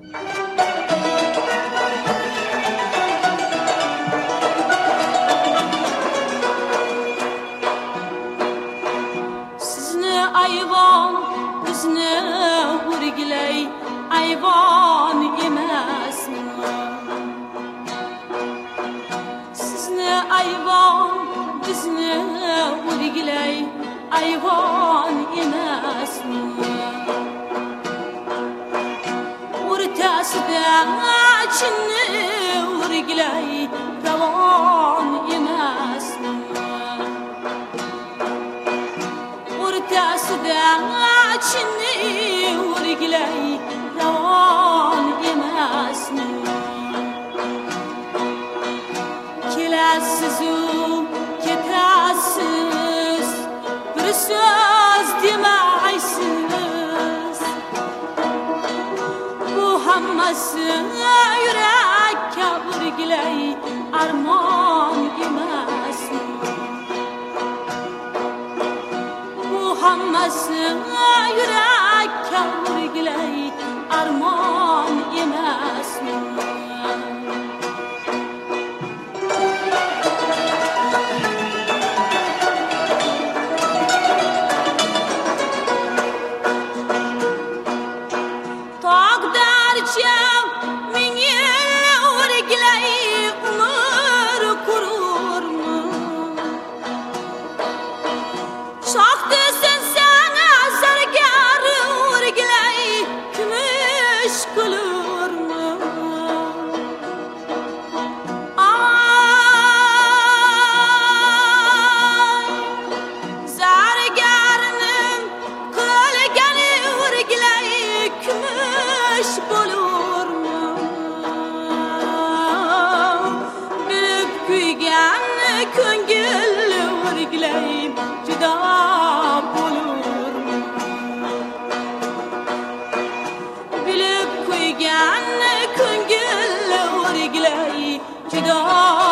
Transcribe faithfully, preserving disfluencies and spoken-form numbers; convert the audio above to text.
ayvon bizni o'rgilay ayvon emasmi sizni ayvon bizni o'rgilay ayvon emasmi o'rtasida chinni o'rgilay ravon emasmi o'rtasida chinni o'rgilay ravon emasmi kelasiz-u ketasiz bir so'z demaysiz bu hammasi yurakka o'rgilay armon emasmi bu hammasi yurakka o'rgilay armon emasmi ko'ngil o'rgilay juda bo'lurmi bilib qo'ygan ko'ngil o'rgilay juda